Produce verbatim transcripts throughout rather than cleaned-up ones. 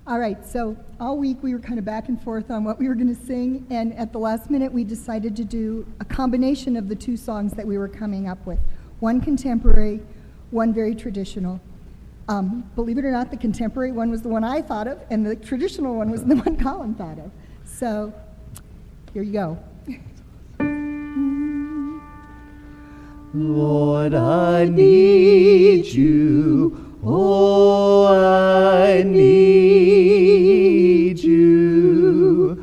All right, so all week we were kind of back and forth on what we were going to sing, and at the last minute we decided to do a combination of the two songs that we were coming up with. One contemporary, one very traditional. Um, believe it or not, the contemporary one was the one I thought of, and the traditional one was the one Colin thought of. So, here you go. Lord, I need you, oh, I need you,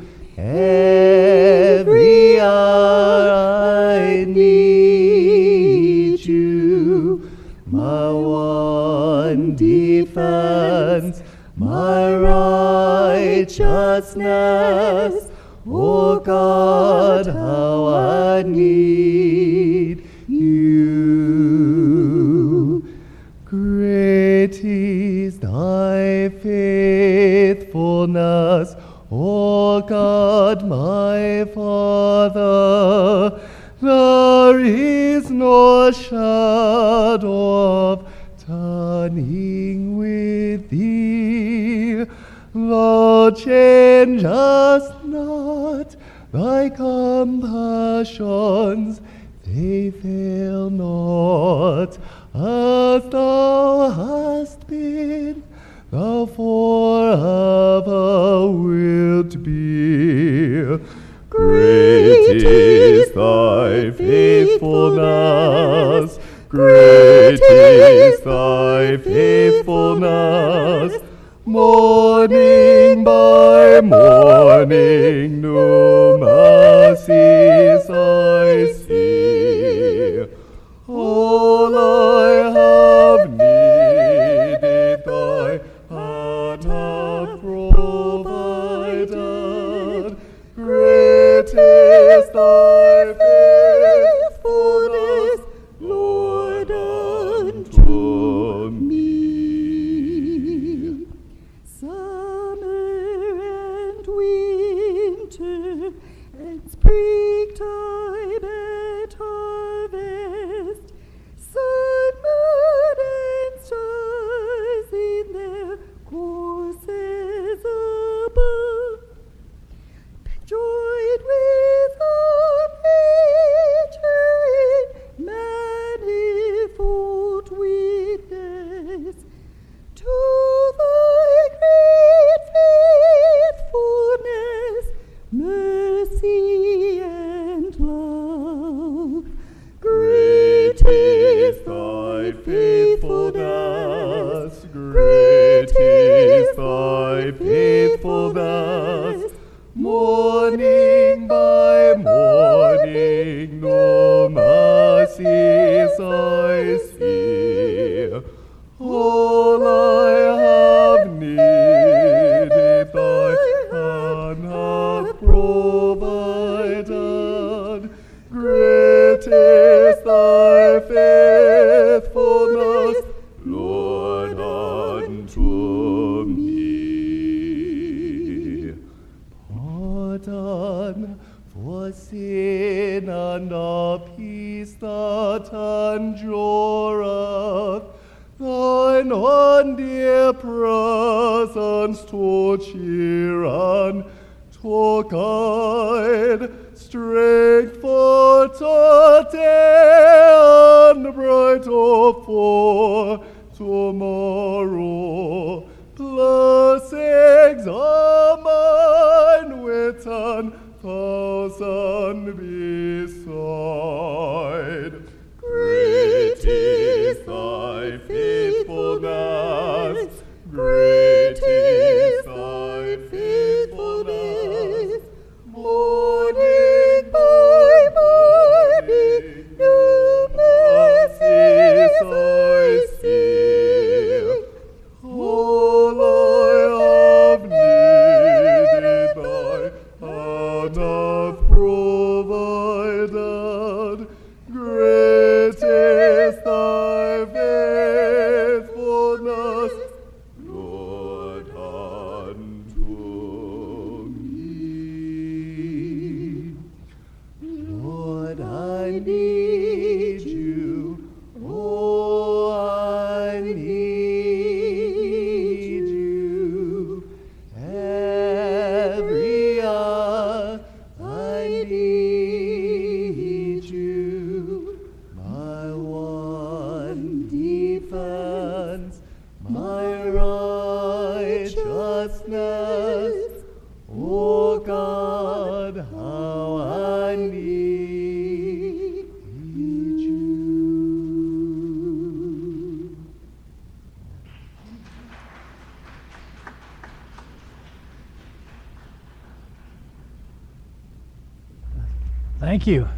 every hour I need you, my one defense, my righteousness, oh God, how I need you. Great is thy faithfulness, O God, my Father. There is no shadow of turning with thee. Thou changest not, thy compassions they fail not, as thou hast been, thou forever wilt be. Great is thy faithfulness, great is thy faithfulness, morning by morning new mercies I see. All I have needed thy hand hath provided. Great is thy faithfulness, Lord, unto me. Summer and winter and springtime and harvest, sun, moon, and stars in their courses above, joined with all nature in manifold witness to thy great faithfulness, mercy, and love. Great is thy faithfulness, great is thy faithfulness, morning by morning no mercies I see. All I have needed thy hand hath provided. Great is thy faithfulness, Lord, unto me. Pardon for sin and a peace that endureth, thine own dear presence to cheer and to guide, strength for today and bright hope for tomorrow. Blessings are mine with ten thousand beside. Great is thy faithfulness, great is thy faithfulness, morning by morning new mercies I see. All I have needed thy hand hath provided. Thank you.